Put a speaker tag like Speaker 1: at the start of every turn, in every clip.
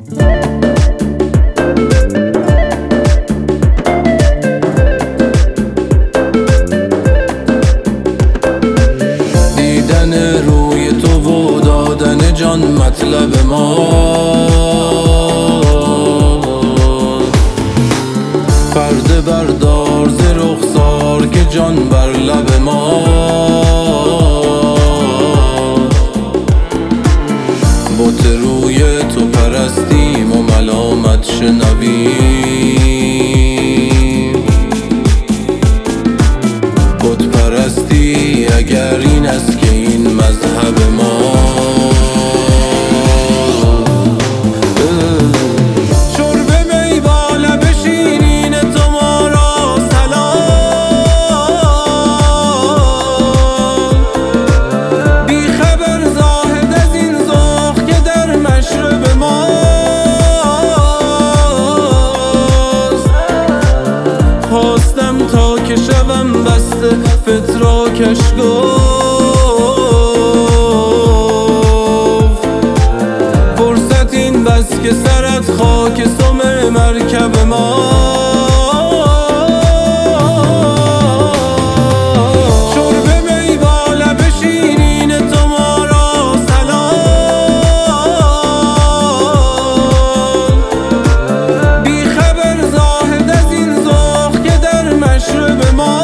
Speaker 1: دیدن روی تو و دادن جان مطلب ما، پرده بردار ز رخسار که جان بر لب ما. بت روی تو پرستیم و ملامت شنویم. بت پرستی اگر این است که این مذهب ما. خواستم تا که شوم بسته فتراکش گفت، فرصت این بس که سرت خاک سم مرکب ما. شرب می با لب شیرین تو ما را سلام، بی خبر زاهد از این ذوق که در مشرب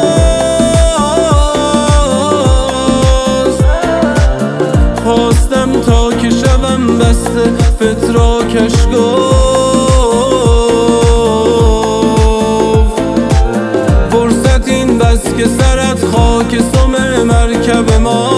Speaker 1: ماست. خواستم تا که شوم بسته فتراکش گفت، فرصت این بس که سرت خاک سم مرکب ما.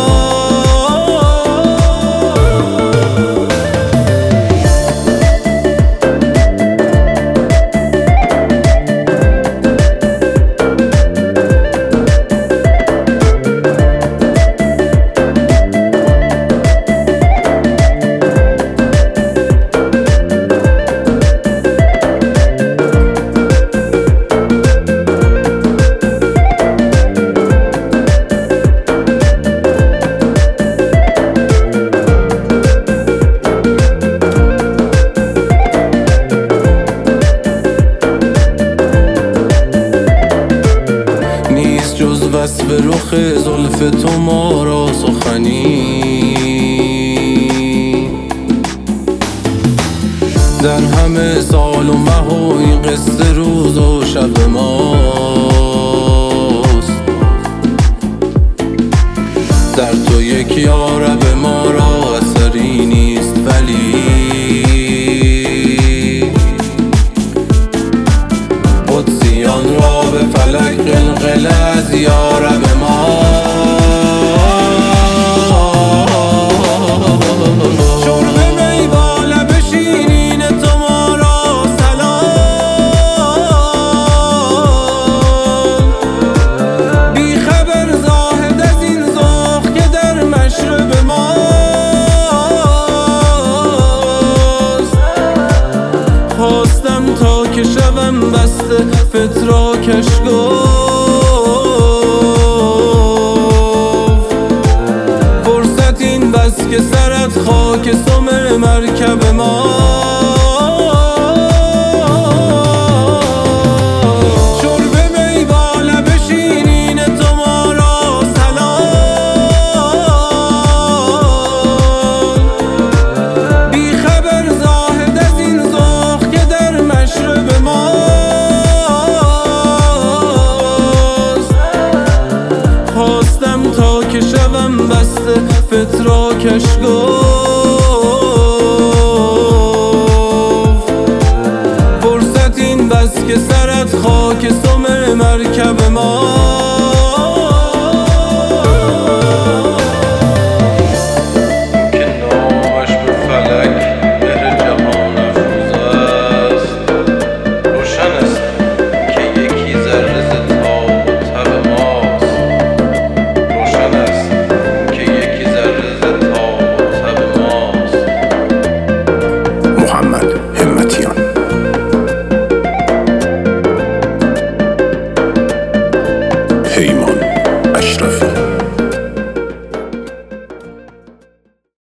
Speaker 1: جز وصف رخ زلف تو ما را سخنی، در همه سال و مه و این قصه روز و شب ماست. در تو یک یارب ما را اثری